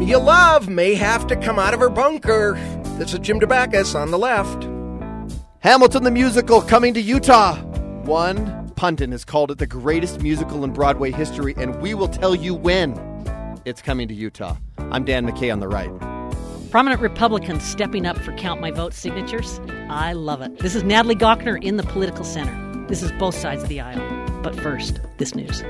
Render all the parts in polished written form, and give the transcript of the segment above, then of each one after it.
Mia Love may have to come out of her bunker. This is Jim DeBackus on the left. Hamilton the Musical coming to Utah. One pundit has called it the greatest musical in Broadway history, and we will tell you when it's coming to Utah. I'm Dan McKay on the right. Prominent Republicans stepping up for Count My Vote signatures. I love it. This is Natalie Gochner in the Political Center. This is Both Sides of the Aisle. But first, this news.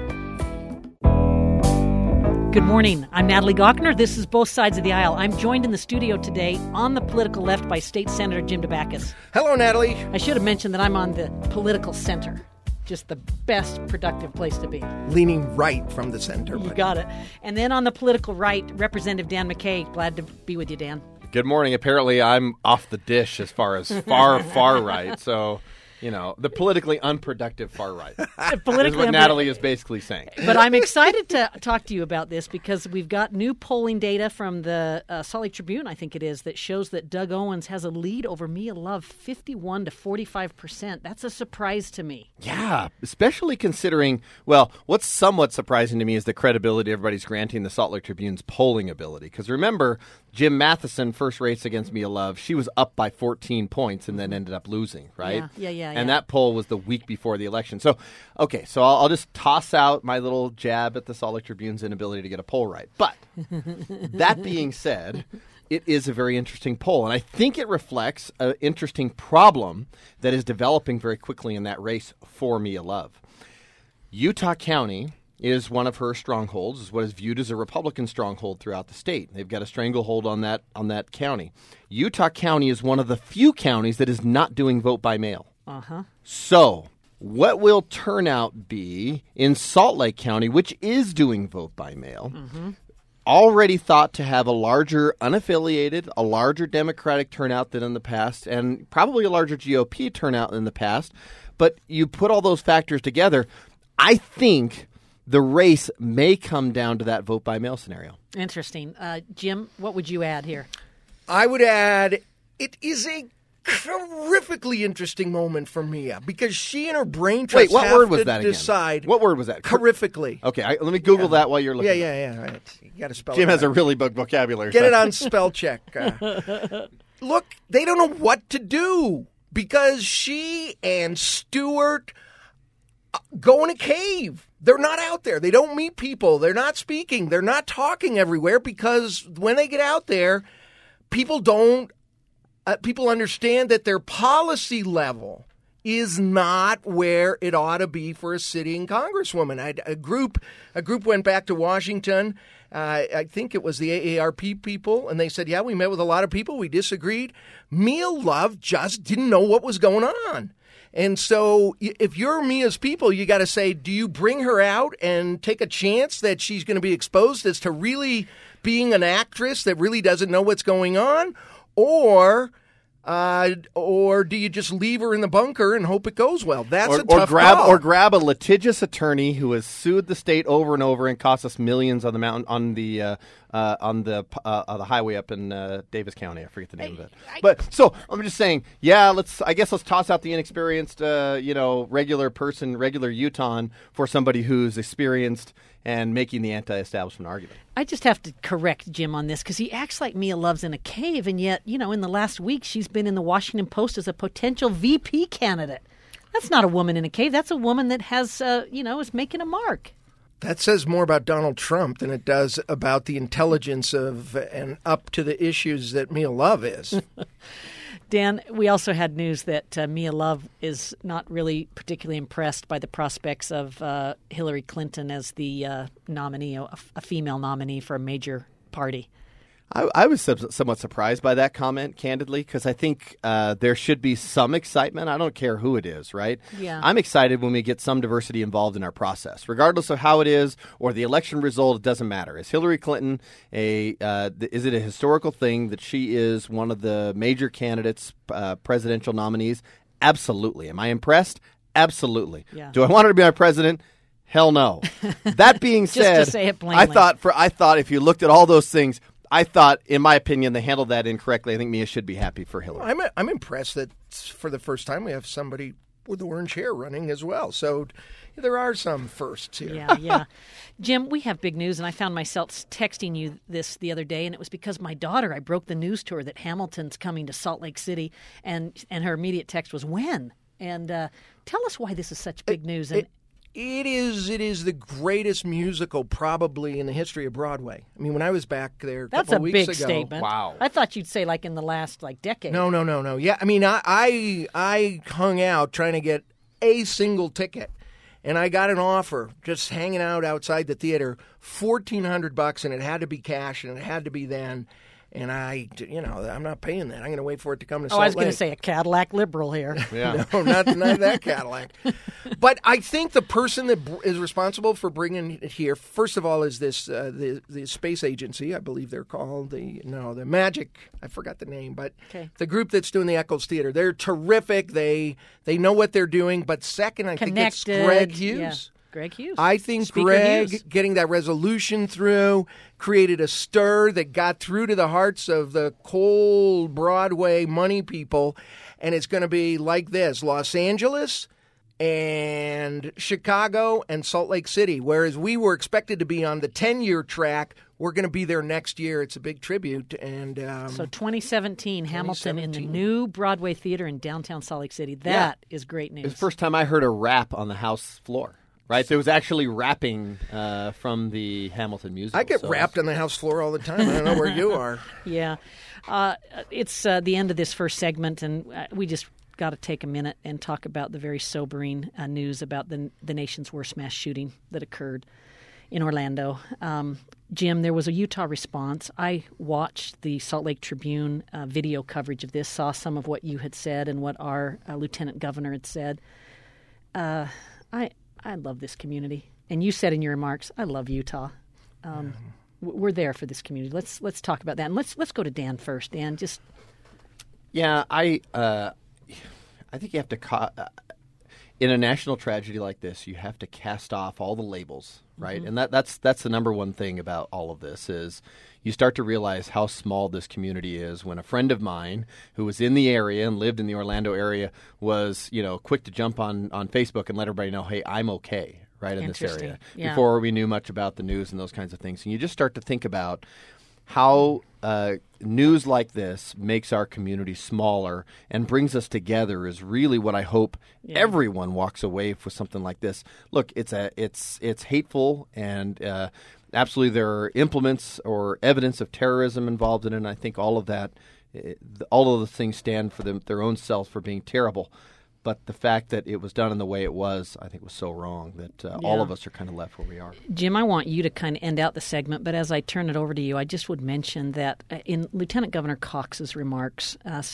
Good morning. I'm Natalie Gochner. This is Both Sides of the Aisle. I'm joined in the studio today on the political left by State Senator Jim DeBackus. Hello, Natalie. I should have mentioned that I'm on the Political Center. Just the best productive place to be. Leaning right from the center. You got it. And then on the political right, Representative Dan McKay. Glad to be with you, Dan. Good morning. Apparently, I'm off the dish as far as far right. So, you know, the politically unproductive far right. Is what Natalie is basically saying. But I'm excited to talk to you about this because we've got new polling data from the Salt Lake Tribune, I think it is, that shows that Doug Owens has a lead over Mia Love, 51 to 45%. That's a surprise to me. Yeah, especially considering, well, what's somewhat surprising to me is the credibility everybody's granting the Salt Lake Tribune's polling ability. Because remember, Jim Matheson, first race against Mia Love, she was up by 14 points and then ended up losing, right? Yeah. And that poll was the week before the election. So, okay, so I'll just toss out my little jab at the Salt Lake Tribune's inability to get a poll right. But that being said, it is a very interesting poll, and I think it reflects an interesting problem that is developing very quickly in that race for Mia Love. Utah County is one of her strongholds, is what is viewed as a Republican stronghold throughout the state. They've got a stranglehold on that county. Utah County is one of the few counties that is not doing vote by mail. So, what will turnout be in Salt Lake County, which is doing vote by mail? Already thought to have a larger unaffiliated, a larger Democratic turnout than in the past, and probably a larger GOP turnout than in the past. But you put all those factors together, I think the race may come down to that vote by mail scenario. Interesting. Jim, what would you add here? I would add it is a terrifically interesting moment for Mia because she and her brain trust Wait, what have word was to that again? decide. What word was that? Terrifically. Okay, let me Google that while you're looking. Yeah. Right. You got to spell Jim it has out. a really big vocabulary. Get it on spell check. Look, they don't know what to do because she and Stewart go in a cave. They're not out there. They don't meet people. They're not speaking. They're not talking everywhere because when they get out there, people understand that their policy level is not where it ought to be for a sitting congresswoman. A group went back to Washington. I think it was the AARP people, and they said, yeah, we met with a lot of people. We disagreed. Mia Love just didn't know what was going on. And so if you're Mia's people, you got to say, do you bring her out and take a chance that she's going to be exposed as to really being an actress that really doesn't know what's going on? Or do you just leave her in the bunker and hope it goes well? That's a tough call. Or grab a litigious attorney who has sued the state over and over and cost us millions on the mountain on the highway up in Davis County. I forget the name of it. But so I'm just saying, yeah. Let's toss out the inexperienced, regular person, regular Utahn for somebody who's experienced and making the anti-establishment argument. I just have to correct Jim on this because he acts like Mia Love's in a cave, and yet, in the last week she's been in the Washington Post as a potential VP candidate. That's not a woman in a cave. That's a woman that has, is making a mark. That says more about Donald Trump than it does about the intelligence of and up to the issues that Mia Love is. Dan, we also had news that Mia Love is not really particularly impressed by the prospects of Hillary Clinton as the nominee, a female nominee for a major party. I was somewhat surprised by that comment, candidly, because I think there should be some excitement. I don't care who it is, right? Yeah. I'm excited when we get some diversity involved in our process. Regardless of how it is or the election result, it doesn't matter. Is Hillary Clinton is it a historical thing that she is one of the major candidates, presidential nominees? Absolutely. Am I impressed? Absolutely. Yeah. Do I want her to be my president? Hell no. That being said, just to say it plainly. I thought if you looked at all those things, I thought, in my opinion, they handled that incorrectly. I think Mia should be happy for Hillary. I'm impressed that for the first time we have somebody with orange hair running as well. So there are some firsts here. Yeah. Jim, we have big news, and I found myself texting you this the other day, and it was because my daughter, I broke the news to her that Hamilton's coming to Salt Lake City, and her immediate text was, when? And tell us why this is such big news. And It is the greatest musical probably in the history of Broadway. I mean, when I was back there a that's couple a weeks big ago. statement. Wow. I thought you'd say like in the last decade. No. Yeah, I mean, I hung out trying to get a single ticket, and I got an offer just hanging out outside the theater, $1,400, and it had to be cash, and it had to be then. And I'm not paying that. I'm going to wait for it to come to Salt I was Lake. going to say a Cadillac liberal here. Yeah. No, not that Cadillac. But I think the person that is responsible for bringing it here, first of all, is this the space agency. I believe they're called the Magic. I forgot the name, but Okay. the group that's doing the Eccles Theater. They're terrific. They know what they're doing. But second, I think it's Connected. Greg Hughes. Yeah. Greg Hughes. I think Speaker Greg Hughes. getting that resolution through created a stir that got through to the hearts of the cold Broadway money people, and it's going to be like this: Los Angeles and Chicago and Salt Lake City. Whereas we were expected to be on the 10-year track, we're going to be there next year. It's a big tribute. And So 2017, Hamilton in the new Broadway Theater in downtown Salt Lake City. That is great news. It's the first time I heard a rap on the House floor. Right, there was actually rapping from the Hamilton musical. I get rapped on the house floor all the time. I don't know where you are. Yeah. It's the end of this first segment, and we just got to take a minute and talk about the very sobering news about the nation's worst mass shooting that occurred in Orlando. Jim, there was a Utah response. I watched the Salt Lake Tribune video coverage of this, saw some of what you had said and what our lieutenant governor had said. I love this community. And you said in your remarks, I love Utah. We're there for this community. Let's talk about that. And let's go to Dan first. Dan, just... Yeah, I think you have to in a national tragedy like this, you have to cast off all the labels, right? And that's the number one thing about all of this is you start to realize how small this community is when a friend of mine who was in the area and lived in the Orlando area was, quick to jump on Facebook and let everybody know, hey, I'm okay, right, in this area. Yeah. Before we knew much about the news and those kinds of things. And you just start to think about how news like this makes our community smaller and brings us together is really what I hope everyone walks away with something like this. Look, it's hateful and absolutely there are implements or evidence of terrorism involved in it. And I think all of that, all of the things stand for their own selves for being terrible. But the fact that it was done in the way it was, I think, was so wrong that all of us are kind of left where we are. Jim, I want you to kind of end out the segment, but as I turn it over to you, I just would mention that in Lieutenant Governor Cox's remarks,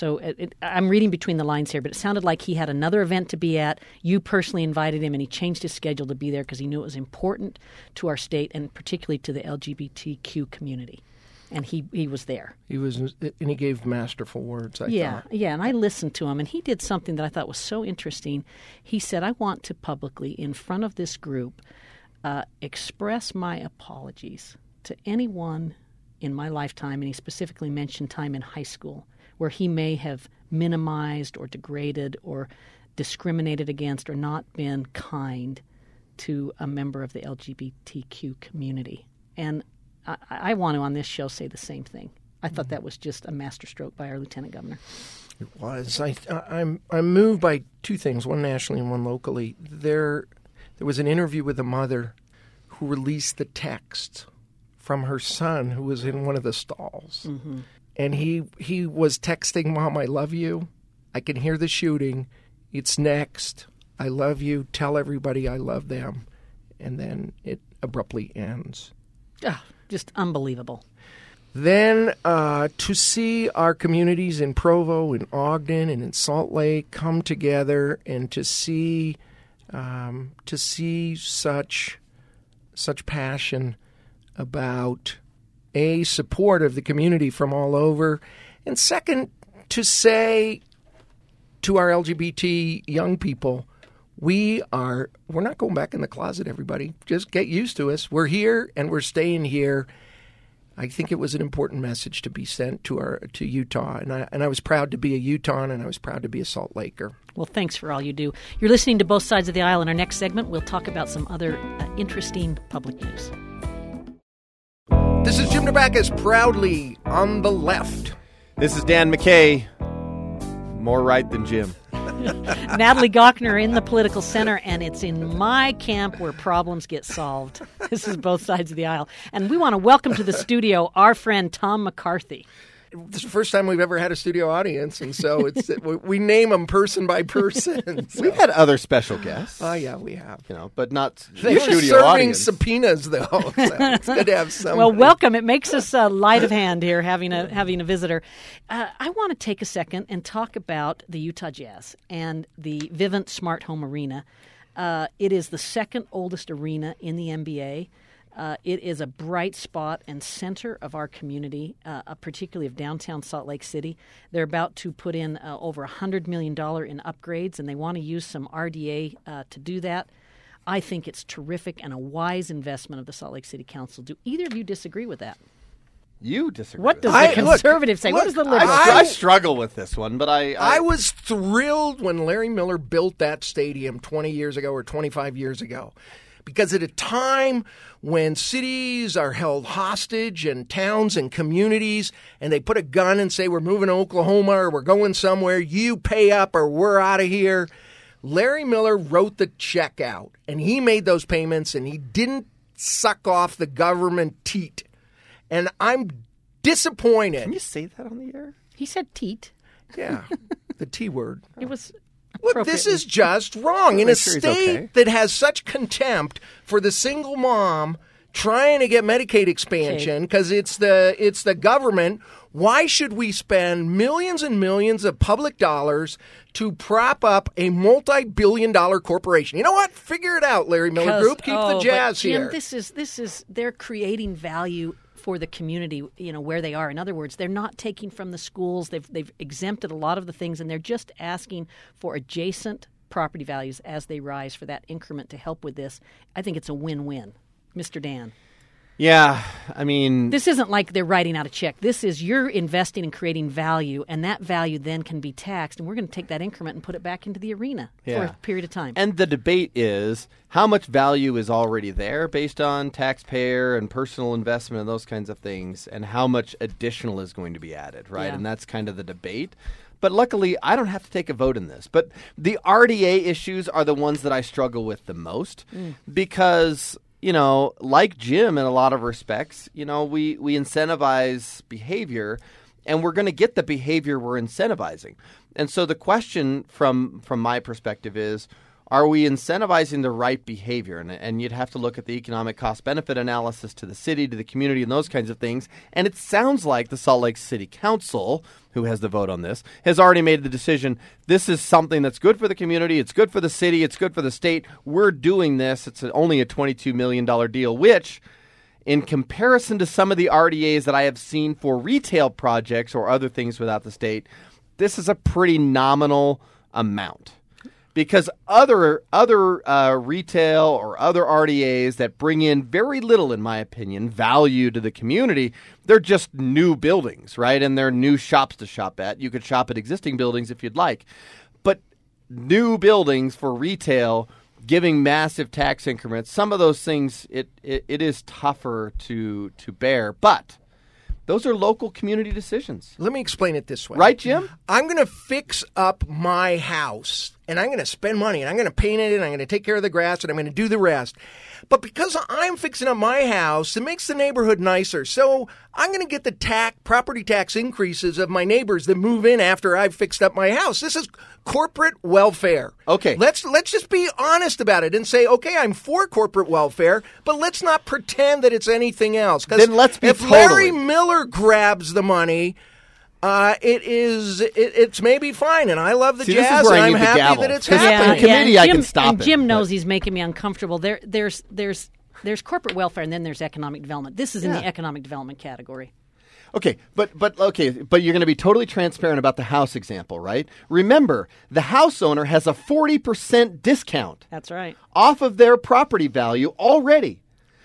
I'm reading between the lines here, but it sounded like he had another event to be at. You personally invited him, and he changed his schedule to be there because he knew it was important to our state and particularly to the LGBTQ community. And he was there. He was, and he gave masterful words, I thought. Yeah, and I listened to him, and he did something that I thought was so interesting. He said, I want to publicly, in front of this group, express my apologies to anyone in my lifetime, and he specifically mentioned time in high school, where he may have minimized or degraded or discriminated against or not been kind to a member of the LGBTQ community. And I want to, on this show, say the same thing. I thought that was just a masterstroke by our lieutenant governor. It was. I'm moved by two things, one nationally and one locally. There was an interview with a mother who released the text from her son who was in one of the stalls. Mm-hmm. And he was texting, Mom, I love you. I can hear the shooting. It's next. I love you. Tell everybody I love them. And then it abruptly ends. Just unbelievable. Then to see our communities in Provo, in Ogden, and in Salt Lake come together, and to see such passion about support of the community from all over, and second, to say to our LGBT young people, we're not going back in the closet, everybody. Just get used to us. We're here, and we're staying here. I think it was an important message to be sent to Utah, and I was proud to be a Utahn, and I was proud to be a Salt Laker. Well, thanks for all you do. You're listening to Both Sides of the Aisle. In our next segment, we'll talk about some other interesting public news. This is Jim Nabakis, proudly on the left. This is Dan McKay, more right than Jim. Natalie Gochner in the political center, and it's in my camp where problems get solved. This is Both Sides of the Aisle. And we want to welcome to the studio our friend Tom McCarthy. This is the first time we've ever had a studio audience, and so we name them person by person. So. We've had other special guests. Oh, yeah, we have. But not They were studio serving audience. subpoenas, though. So it's good to have some. Well, welcome. It makes us light of hand here having a visitor. I want to take a second and talk about the Utah Jazz and the Vivint Smart Home Arena. It is the second oldest arena in the NBA. It is a bright spot and center of our community, particularly of downtown Salt Lake City. They're about to put in over $100 million in upgrades, and they want to use some RDA to do that. I think it's terrific and a wise investment of the Salt Lake City Council. Do either of you disagree with that? You disagree What with does that. the conservative say? What does the liberal say? I struggle with this one, but I was thrilled when Larry Miller built that stadium 20 years ago or 25 years ago. Because at a time when cities are held hostage and towns and communities, and they put a gun and say, we're moving to Oklahoma or we're going somewhere, you pay up or we're out of here, Larry Miller wrote the check out, and he made those payments, and he didn't suck off the government teat. And I'm disappointed. Can you say that on the air? He said teat. Yeah, the T word. It was... Look, this is just wrong. In a Make sure he's state okay. that has such contempt for the single mom trying to get Medicaid expansion because it's the government, why should we spend millions and millions of public dollars to prop up a multi-billion-dollar corporation? You know what? Figure it out, Larry Miller Group. Keep the Jazz Jim, here. This is they're creating value for the community, where they are. In other words, they're not taking from the schools. They've exempted a lot of the things, and they're just asking for adjacent property values as they rise for that increment to help with this. I think it's a win-win. Mr. Dan. Yeah, I mean... This isn't like they're writing out a check. This is you're investing and creating value, and that value then can be taxed, and we're going to take that increment and put it back into the arena for a period of time. And the debate is how much value is already there based on taxpayer and personal investment and those kinds of things, and how much additional is going to be added, right? Yeah. And that's kind of the debate. But luckily, I don't have to take a vote in this. But the RDA issues are the ones that I struggle with the most because... like Jim in a lot of respects, we incentivize behavior, and we're going to get the behavior we're incentivizing. And so the question from my perspective is, are we incentivizing the right behavior? And you'd have to look at the economic cost-benefit analysis to the city, to the community, and those kinds of things. And it sounds like the Salt Lake City Council, who has the vote on this, has already made the decision. This is something that's good for the community. It's good for the city. It's good for the state. We're doing this. It's only a $22 million deal, which, in comparison to some of the RDAs that I have seen for retail projects or other things without the state, this is a pretty nominal amount. Because other retail or other RDAs that bring in very little, in my opinion, value to the community, they're just new buildings, right? And they're new shops to shop at. You could shop at existing buildings if you'd like. But new buildings for retail, giving massive tax increments, some of those things, it is tougher to bear. But those are local community decisions. Let me explain it this way. Right, Jim? I'm going to fix up my house, and I'm going to spend money, and I'm going to paint it, and I'm going to take care of the grass, and I'm going to do the rest. But because I'm fixing up my house, it makes the neighborhood nicer. So I'm going to get the property tax increases of my neighbors that move in after I've fixed up my house. This is corporate welfare. Okay. Let's just be honest about it and say, okay, I'm for corporate welfare, but let's not pretend that it's anything else. Then let's be if totally. Larry Miller grabs the money, it's maybe fine, and I love the See, this is Jazz, where and I I'm need the happy gavel. that it's Because happening. the committee, I Jim, can stop and it, Jim knows but- he's making me uncomfortable. There's corporate welfare, and then there's economic development. This is in the economic development category. Okay, but you're going to be totally transparent about the house example, right? Remember, the house owner has a 40% discount That's right. off of their property value already.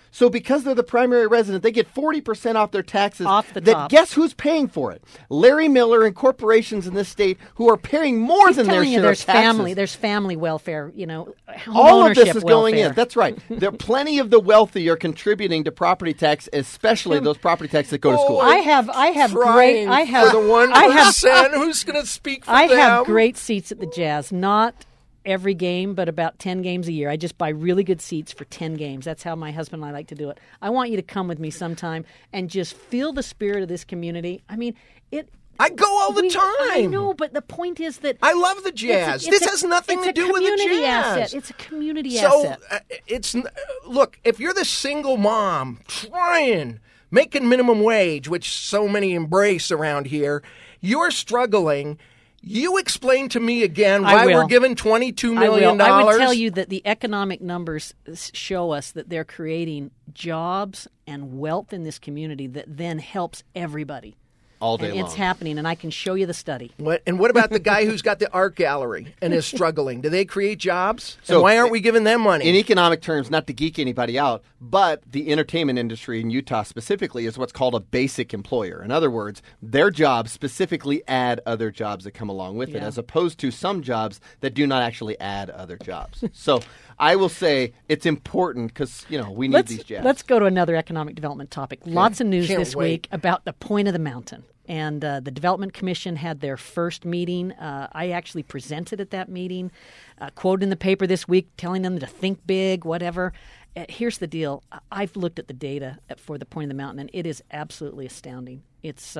So because they're the primary resident, they get 40% off their taxes. Off the top. Guess who's paying for it? Larry Miller and corporations in this state who are paying more than their share of taxes. There's family welfare, home All of this ownership is going in. welfare. That's right. There are plenty of the wealthy are contributing to property tax, especially those property taxes that go to school. I have great. I have for the 1% who's going to speak for them. I have great seats at the Jazz. Not every game, but about 10 games a year. I just buy really good seats for 10 games. That's how my husband and I like to do it. I want you to come with me sometime and just feel the spirit of this community. I mean, I go all the time. I know, but the point is that I love the Jazz. This has nothing to do with the Jazz. Asset. It's a community asset. Look, if you're the single mom making minimum wage, which so many embrace around here, you're struggling. You explain to me again why we're giving $22 million. I would tell you that the economic numbers show us that they're creating jobs and wealth in this community that then helps everybody. All day long. It's happening, and I can show you the study. What about the guy who's got the art gallery and is struggling? Do they create jobs? So and why aren't we giving them money? In economic terms, not to geek anybody out, but the entertainment industry in Utah specifically is what's called a basic employer. In other words, their jobs specifically add other jobs that come along with it, as opposed to some jobs that do not actually add other jobs. So I will say it's important because, we need these jobs. Let's go to another economic development topic. Okay. Lots of news this week about the Point of the Mountain. And the Development Commission had their first meeting. I actually presented at that meeting, quoted in the paper this week telling them to think big, whatever. Here's the deal. I've looked at the data for the Point of the Mountain, and it is absolutely astounding. It's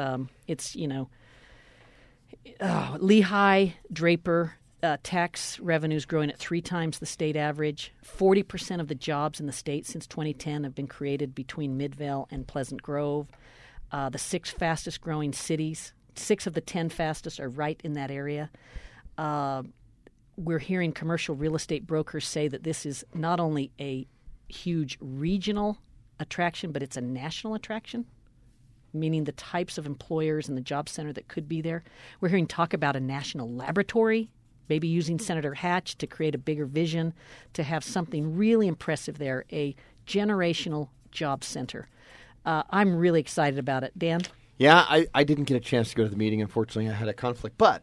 Lehigh, Draper, tax revenues growing at 3 times the state average. 40% of the jobs in the state since 2010 have been created between Midvale and Pleasant Grove. The 6 fastest growing cities, 6 of the 10 fastest are right in that area. We're hearing commercial real estate brokers say that this is not only a huge regional attraction, but it's a national attraction, meaning the types of employers and the job center that could be there. We're hearing talk about a national laboratory, maybe using Senator Hatch to create a bigger vision, to have something really impressive there, a generational job center. I'm really excited about it. Dan? Yeah, I didn't get a chance to go to the meeting. Unfortunately, I had a conflict. But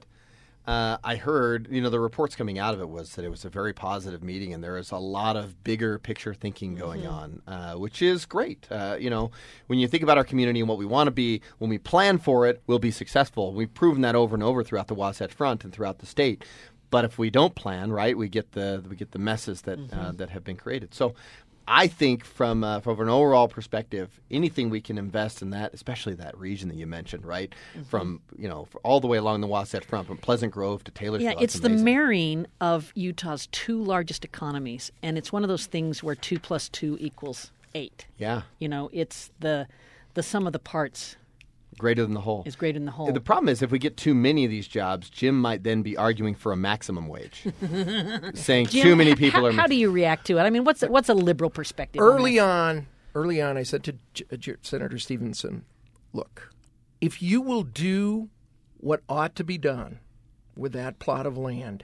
I heard, the reports coming out of it was that it was a very positive meeting, and there is a lot of bigger picture thinking going on, which is great. When you think about our community and what we want to be, when we plan for it, we'll be successful. We've proven that over and over throughout the Wasatch Front and throughout the state. But if we don't plan, right, we get the messes that that have been created. So I think from an overall perspective, anything we can invest in that, especially that region that you mentioned, right, from all the way along the Wasatch Front, from Pleasant Grove to Taylorsville. Yeah, it's the marrying of Utah's 2 largest economies, and it's one of those things where 2 + 2 = 8. Yeah, it's the sum of the parts. Greater than the whole. Is greater than the whole. The problem is if we get too many of these jobs, Jim might then be arguing for a maximum wage, saying Jim, too many people are. How do you react to it? I mean, what's a liberal perspective? Early on, I said to Senator Stevenson, look, if you will do what ought to be done with that plot of land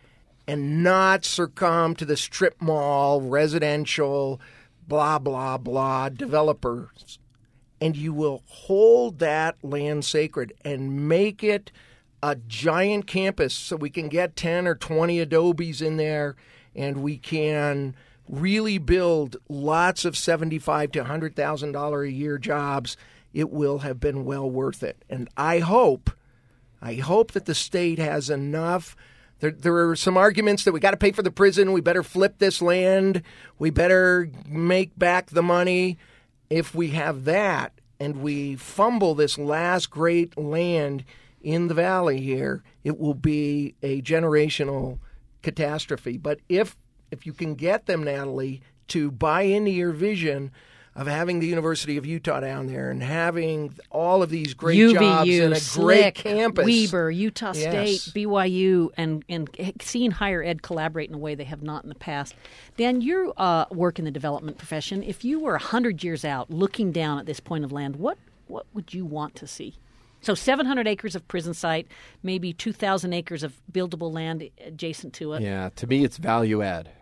and not succumb to the strip mall, residential, blah, blah, blah, developers, and you will hold that land sacred and make it a giant campus so we can get 10 or 20 Adobes in there and we can really build lots of $75,000 to $100,000 a year jobs, it will have been well worth it. And I hope that the state has enough. There are some arguments that we got to pay for the prison, we better flip this land, we better make back the money. If we have that and we fumble this last great land in the valley here, it will be a generational catastrophe. But if you can get them, Natalie, to buy into your vision of having the University of Utah down there and having all of these great jobs and a great campus. Weber, Utah State, BYU, and seeing higher ed collaborate in a way they have not in the past. Dan, you work in the development profession. If you were 100 years out looking down at this point of land, what would you want to see? So 700 acres of prison site, maybe 2,000 acres of buildable land adjacent to it. Yeah, to me it's value add,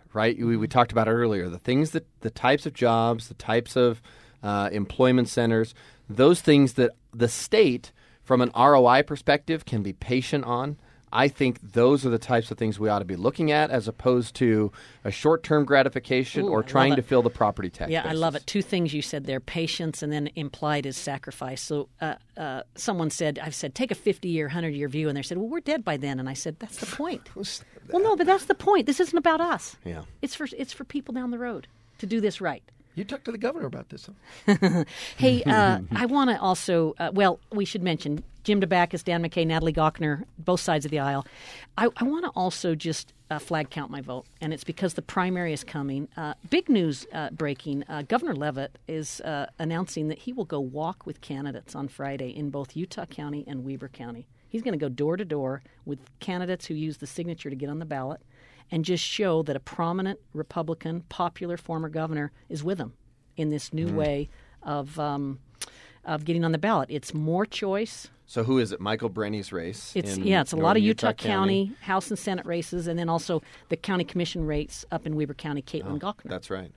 right? We talked about it earlier. The types of jobs, the types of employment centers, those things that the state, from an ROI perspective, can be patient on. I think those are the types of things we ought to be looking at, as opposed to a short-term gratification or trying to fill the property tax basis. I love it. Two things you said there: patience, and then implied is sacrifice. So someone said, I've said, take a 50-year, 100-year view, and they said, well, we're dead by then. And I said, that's the point. Well, no, but that's the point. This isn't about us. Yeah, it's for people down the road to do this right. You talked to the governor about this. Hey, I want to also, we should mention Jim DeBackus, Dan McKay, Natalie Gochner, both sides of the aisle. I want to also just flag Count My Vote, and it's because the primary is coming. Big news breaking. Governor Leavitt is announcing that he will go walk with candidates on Friday in both Utah County and Weber County. He's going to go door to door with candidates who use the signature to get on the ballot, and just show that a prominent Republican, popular former governor is with him in this new way of getting on the ballot. It's more choice. So who is it? Michael Brenny's race? It's a lot of Utah County House and Senate races, and then also the county commission rates up in Weber County. Caitlin Gochner. That's right.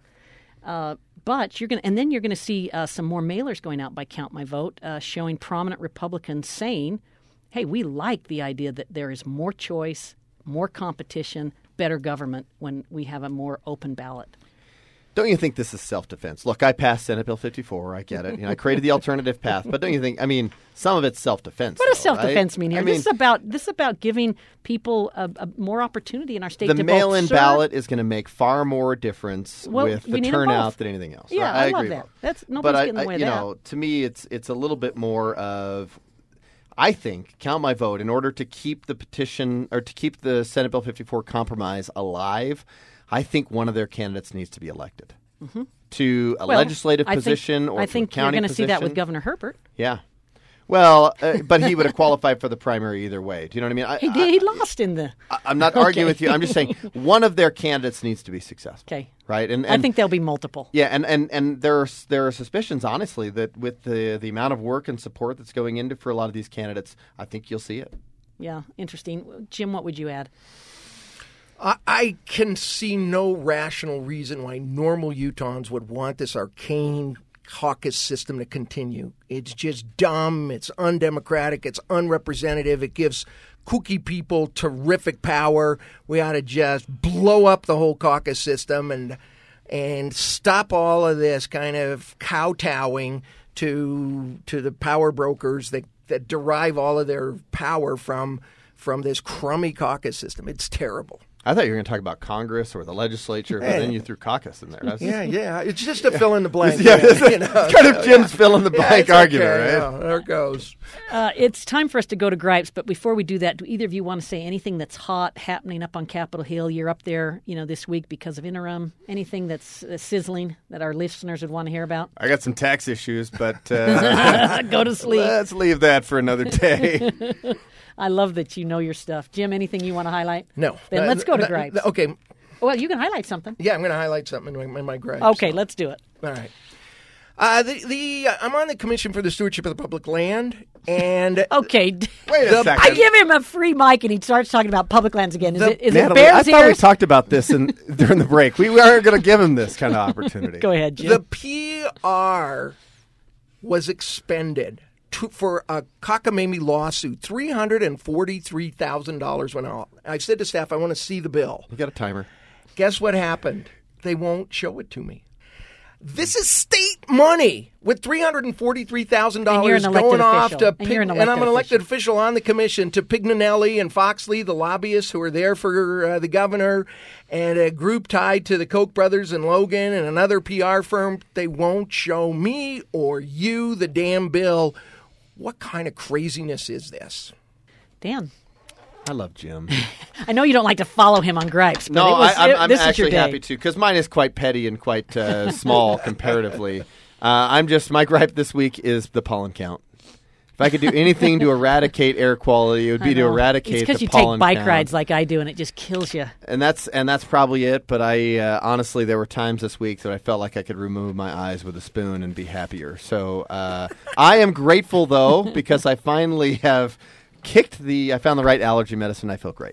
But you're going to see some more mailers going out by Count My Vote, showing prominent Republicans saying, "Hey, we like the idea that there is more choice, more competition, better government when we have a more open ballot." Don't you think this is self-defense? Look, I passed Senate Bill 54. I get it. I created the alternative path. But don't you think, some of it's self-defense. What does self-defense right? mean here? This is about giving people a more opportunity in our state to vote. The mail-in ballot is going to make far more difference with the turnout than anything else. Yeah, I love agree. that. Nobody's getting in the way of that. To me, it's a little bit more of, I think, Count My Vote, in order to keep the petition or to keep the Senate Bill 54 compromise alive, I think one of their candidates needs to be elected to a legislative position or to a county position. I think you're going to see that with Governor Herbert. Yeah. Well, but he would have qualified for the primary either way. Do you know what I mean? He lost in the... I'm not arguing with you. I'm just saying one of their candidates needs to be successful. Okay. Right? And I think there'll be multiple. Yeah, and there are suspicions, honestly, that with the amount of work and support that's going into for a lot of these candidates, I think you'll see it. Yeah, interesting. Jim, what would you add? I can see no rational reason why normal Utahns would want this arcane caucus system to continue. It's just dumb. It's undemocratic. It's unrepresentative. It gives kooky people terrific power. We ought to just blow up the whole caucus system and stop all of this kind of kowtowing to the power brokers that derive all of their power from this crummy caucus system. It's terrible. I thought you were going to talk about Congress or the legislature, but then you threw caucus in there. Yeah. It's just a fill in the blank. It's kind of Jim's fill in the blank argument, right? Yeah, there it goes. It's time for us to go to gripes, but before we do that, do either of you want to say anything that's hot happening up on Capitol Hill? You're up there, this week because of interim. Anything that's sizzling that our listeners would want to hear about? I got some tax issues, but go to sleep. Let's leave that for another day. I love that you know your stuff. Jim, anything you want to highlight? No. Then let's go to gripes. Okay. Well, you can highlight something. Yeah, I'm going to highlight something in my gripes. Okay, let's do it. All right. I'm on the Commission for the Stewardship of the Public Land, and okay. Wait a second. I give him a free mic, and he starts talking about public lands again. Is it Natalie, Bears I thought we talked about this during the break. We aren't going to give him this kind of opportunity. Go ahead, Jim. The PR was expended for a cockamamie lawsuit. $343,000 went out. I said to staff, I want to see the bill. You got a timer. Guess what happened? They won't show it to me. This is state money with $343,000 going off to and I'm an elected official on the commission, to Pignanelli and Foxley, the lobbyists who are there for the governor, and a group tied to the Koch brothers and Logan and another PR firm. They won't show me or you the damn bill. What kind of craziness is this? Dan. I love Jim. I know you don't like to follow him on gripes. But no, I'm actually happy to, because mine is quite petty and quite small comparatively. My gripe this week is the pollen count. If I could do anything to eradicate air quality, it would be to eradicate the pollen count. It's because you take bike rides like I do, and it just kills you. And that's probably it. But I honestly, there were times this week that I felt like I could remove my eyes with a spoon and be happier. So I am grateful, though, because I finally have I found the right allergy medicine. I feel great.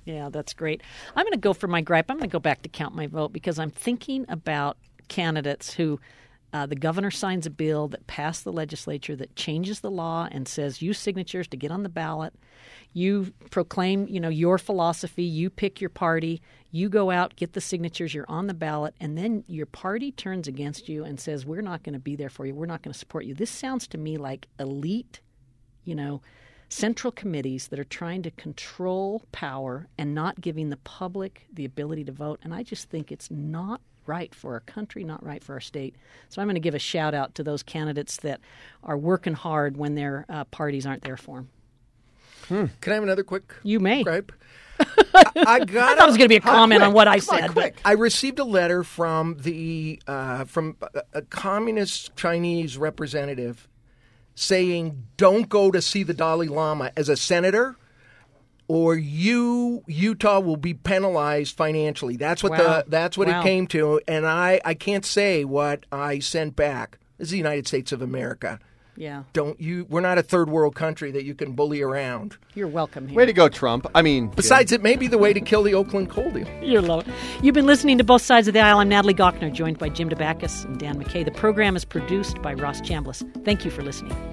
Yeah, that's great. I'm going to go for my gripe. I'm going to go back to count my vote because I'm thinking about candidates who the governor signs a bill that passed the legislature that changes the law and says use signatures to get on the ballot. You proclaim, your philosophy. You pick your party. You go out, get the signatures. You're on the ballot. And then your party turns against you and says, we're not going to be there for you. We're not going to support you. This sounds to me like elite, central committees that are trying to control power and not giving the public the ability to vote. And I just think it's not right for our country, not right for our state. So I'm going to give a shout out to those candidates that are working hard when their parties aren't there for them. Can I have another quick You may. gripe? I thought it was going to be a comment on what I said. But I received a letter from from a communist Chinese representative saying, "Don't go to see the Dalai Lama as a senator, or Utah will be penalized financially." That's what Wow. it came to, and I can't say what I sent back. This is the United States of America. yeah, We're not a third world country that you can bully around. you're welcome here. Way to go, Trump. I mean, Besides, it may be the way to kill the Oakland coal deal. You're low. You've been listening to Both Sides of the Aisle. I'm Natalie Gochner, joined by Jim DeBackus and Dan McKay. The program is produced by Ross Chambliss. Thank you for listening.